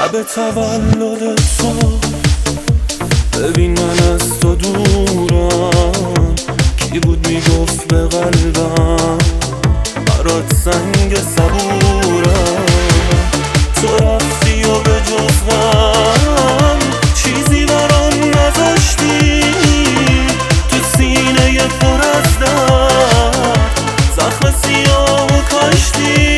شب تولد تو ببین من از تو دورم. کی بود میگفت به قلبم برات سنگ صبورم. تو رفتی و به جز غم چیزی برام نذاشتی. تو سینه پر از درد زخم سیاه کاشتی.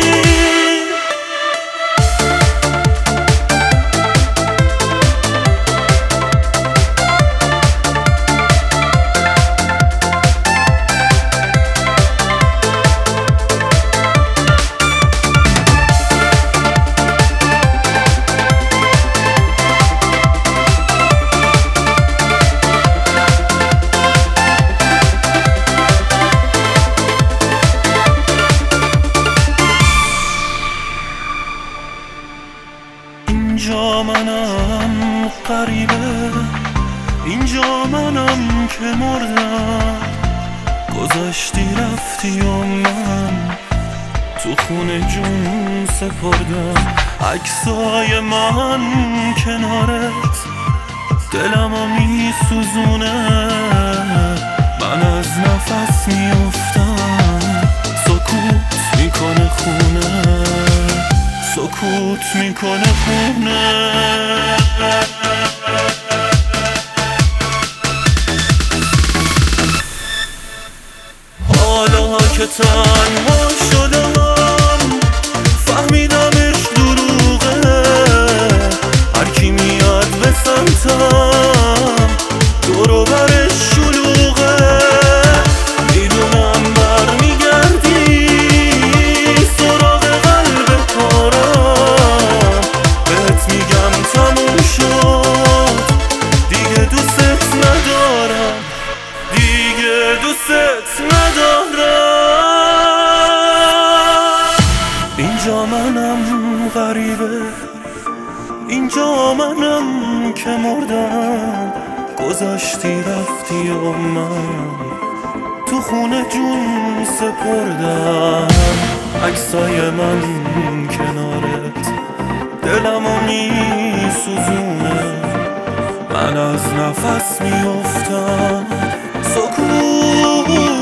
اینجا منم غریبه، اینجا منم که مردم. گذشتی رفتی و من تو خونه جون سپردم. عکسای من کنارت دلمو میسوزونه. من از نفس میافتم سکوت میکنه خونه. سکوت میکنه خونه. حالا که تنها شدم فهمیدمش دروغه. هر کی میاد به سمتم دور و برش شلوغه. میدونم برمیگردی سراغ قلب پارم. بهت میگم تموم شد دیگه دوست ندارم. دیگه دوست ندارم. اینجا منم غریبه، اینجا منم که مردم. گذاشتی رفتی و من تو خونه جون سپردم. عکسای من کنارت دلمو میسوزونه. من از نفس میافتم سکوت